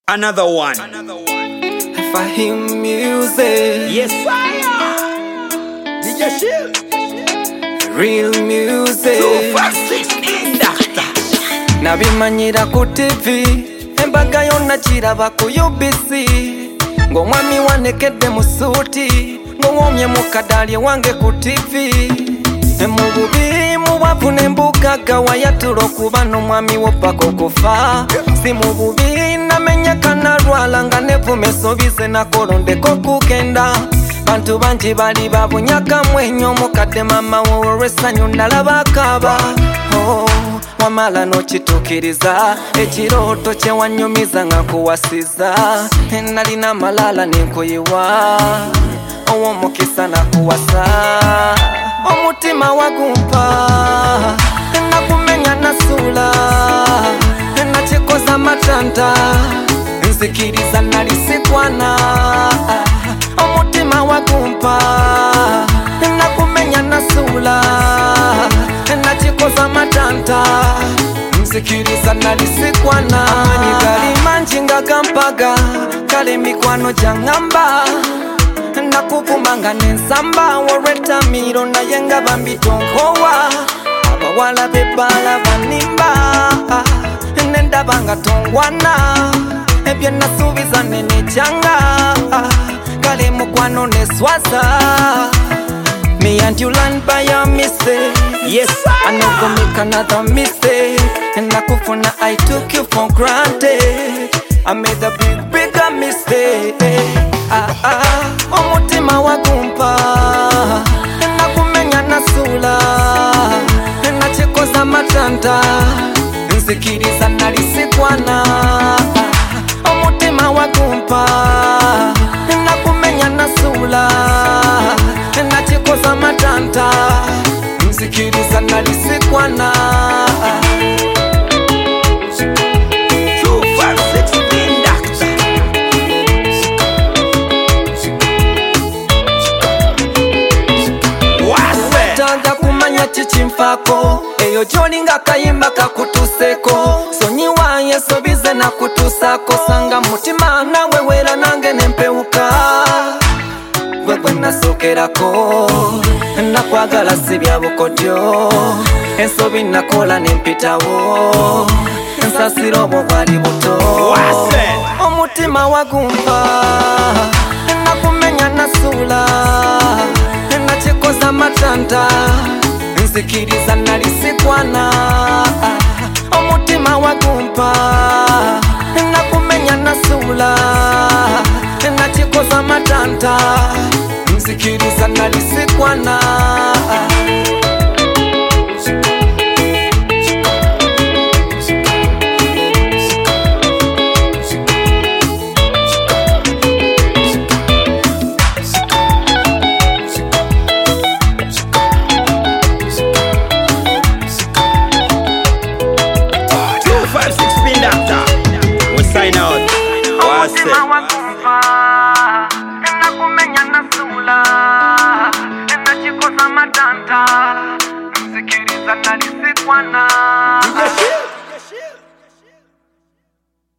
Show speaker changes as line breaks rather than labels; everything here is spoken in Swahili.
Another one.
Fahim music.
Yes, fire. DJ Shield.
Real music.
256 Doctor.
Nabimanyira ku TV. Embaga yonna kiraba ku UBC. Ng'omwami wanekedde mu suuti. Ng'owomye mu kadalye wange ku TV. Mu bubi mu bwavu n'embugaga wayatula okuba n'omwami wo paka okufa. Si mu bubi namenyeka nalwala nga nevume sobize nakolondeko kugenda. Bantu bangi bali babunyakamu ennyo omukadde mama wo olw'essanyu nalaba akaaba. Wamala n'okituukiriza ekirooto kye wanyumiza nga nkuwasiza. Nalina amalala n'enkuyiwa ow'omukisa nakuwasa. Omutima wagumpa nakumenya nasula nakikoza matanta nzikiriza nalisikwana. Omutima wagumpa nakumenya nasula nakikoza matanta nzikiriza nalisikwana. Amani gali mangi nga gampaga kale mikwano gyangamba nakuvumanga nensamba olw'ettamiro naye nga bambitonkowa. Abawala bebbala banimba nendaba nga tongwana. Ebyo nasuubiza nenekyanga kale mukwano neswaza. Me and you learn by your mistake.
Yes,
I no go make another mistake. Nakufuna I took you for granted. I made a bigger mistake. Omutima wagumpa nakumenya nasula nakikoza matanta nzikiriza nalisikwana. Omutima wagumpa nakumenya nasula nakikoza matanta nzikiriza nalisikwana. Chimfako eyo jolinga kayimba kakutuseko sonyiwa yesobize na kutusako sanga mutima nawe wera nange nempewuka. Gwegwe nasokerako nakwagala sibya bukodyo ensobi nakola nempitawo nsasiro obwo bwali buto. Omutima wagumpa nakumenya nasula nakikoza matanta nzikiriza nalisikwana. Omutima wagumpa nakumenya nasula nakikoza matanta nzikiriza nalisikwana.